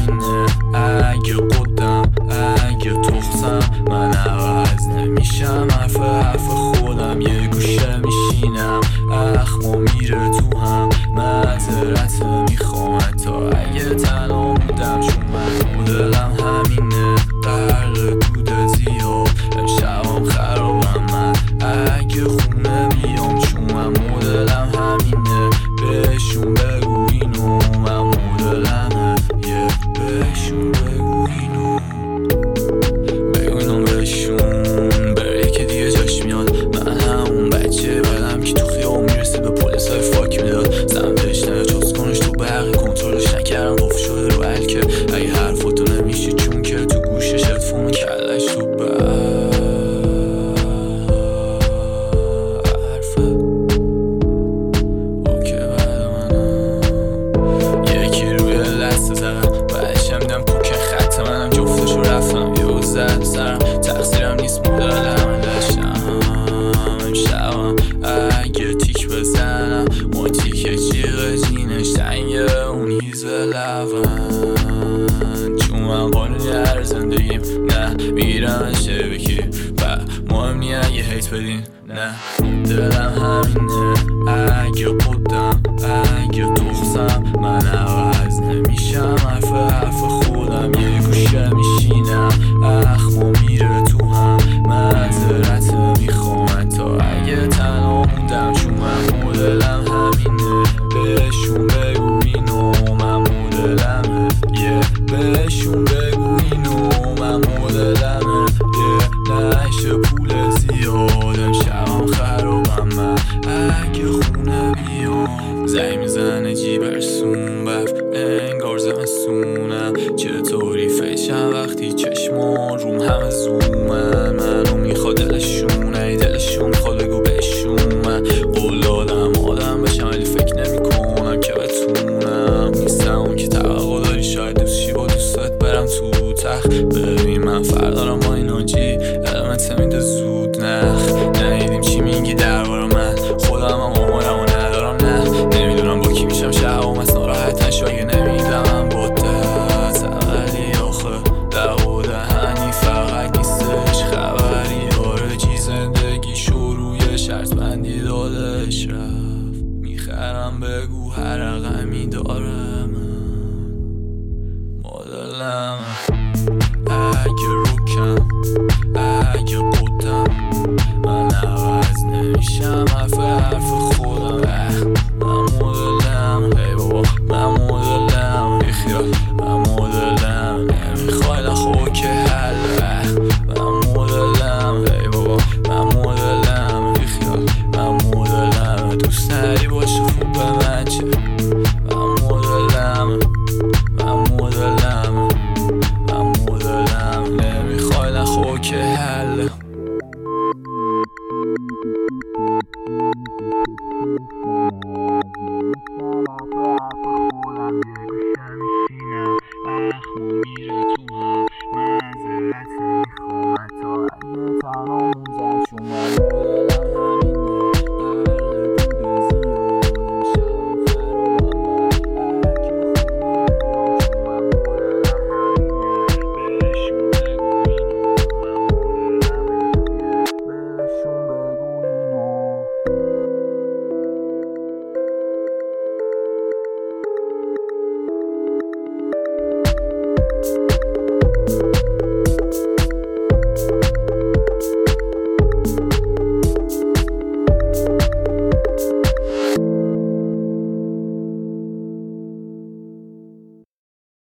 همینه. اگه قدم اگه تخصم من عوض نمیشم. حرف خودم یه گوشه میشینم. اخمو میره تو هم معذرت میخوام تا اگه تنها بودم، چون من مدلم همینه. غرق دود زیاد امشبم خرابم من. اگه خونه بیام چون من مدلم همینه. بهشون بگو اینو من مدلمه. بهشون بگو اینو، بگو اینو بهشون. بره که دیگه جاش میاد. من همون بچه بدم که تو خیام میرسه به پلیس های فاک میداد. سمتش نه جز کنش تو برقی کنترلش نکردم. قفل شده رو بلکه اگه حرفاتو نمیشه چون که تو گوشش هدفون کلش تو حرفه. اوکی بعد منم یکی روی لسته زدم بعدش میدم پوک خط منم جفتشو رفتم یه زد سرم. تقصیرم نیست مدلم داشتم امشبم. اگه تیک بزنم ما تیک جیغ جینش تنگه اون هیز لبن. چون من قانونی هر زندگیم نه میرم شبکی و مهم نی اگه هیت بدین نه. دلم همینه. اگه قدم اگه تخصم من عوض نمیشم. حرف خودم یه گوشه میشینم. اخمو میره تو هم معذرت میخوام تا اگه تنها موندم، چون من مدلم همینه. بهشون بگو اینو من مدلمه. بهشون بگو اینو من مدلمه. نشه پول زیاد امشبم خرابم من. اگه خونه بیام زنگ میزنه جیب رسون بف انگار زمستونم. چطوری فیشم وقتی چشما روم همه زومن. منو میخواد دلشون ای دلشون میخواد بگو بهشون. من قول دادم آدم بشم ولی فکر نمی کنم که بتونم. نیستم اون که توقع داری شاید دوستشی با دوستت برم تو تخت. ببین من فردارم با این آجی علمت میده زود نخ. ندیدیم چی میگی درباره من خودم هم آمارم و ندارم نه. نمیدونم با کی میشم شبام از ناراحت نشو اگه نمیدم با دست. ولی آخه در و دهنی فقط نیستش خبری. آرجی زندگی شروع شرط بندی دادش رفت. میخرم بگو هر رقمی داره من مدلم. اگه روکم اگه قدم من عوض نمیشم. حرف